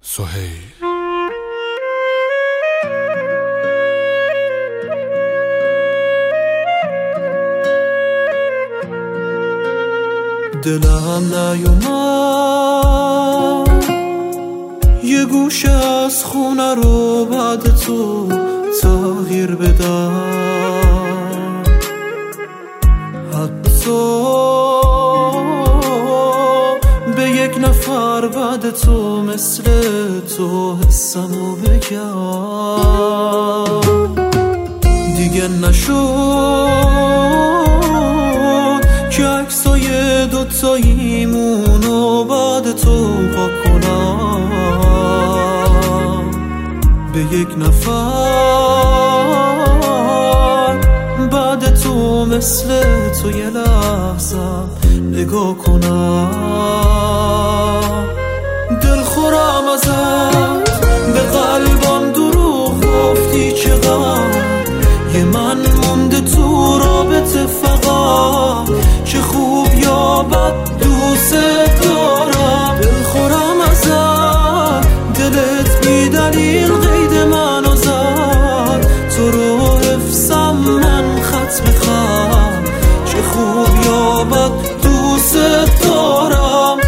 سهیل. دلم نیومد یه گوشه از خونه رو بعد تو تغییر بدم، حتی به یک نفر بعد تو مثل تو حسمو بگم. دیگه نشد که عکسای دوتاییمونو بعد تو پاک کنم، به یک نفر بعد تو مثل تو یه لحظه نگاه کنم. دلخورم ازت، به قلبم دروغ گفتی چقدر، یه من مونده تو رابطه فقط، چه خوب یا بد دوست دارم. دلخورم ازت، دلت بی دلیل قید منو زد، تو رو حفظم من خط به خط، چه خوب یا بد دوست دارم.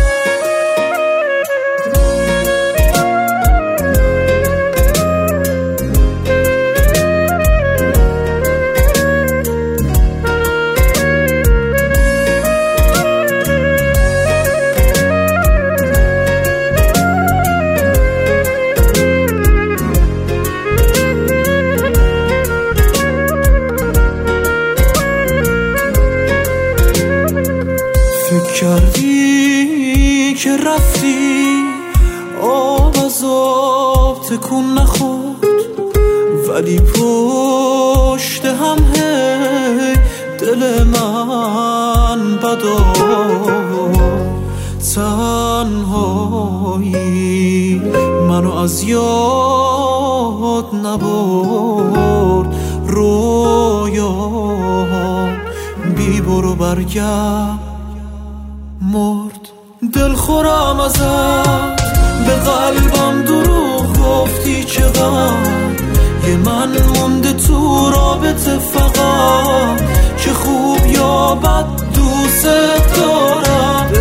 فکر کردی که رفتی آب از آب تکون نخورد، ولی پشت هم هی دل من بدار. تنهایی منو از یاد نبرد، رویام بی برو برگرد مرد. دلخورم ازت، به قلبم دروغ گفتی چقدر، یه من مونده تو رابطه فقط، چه خوب یا بد دوست دارم.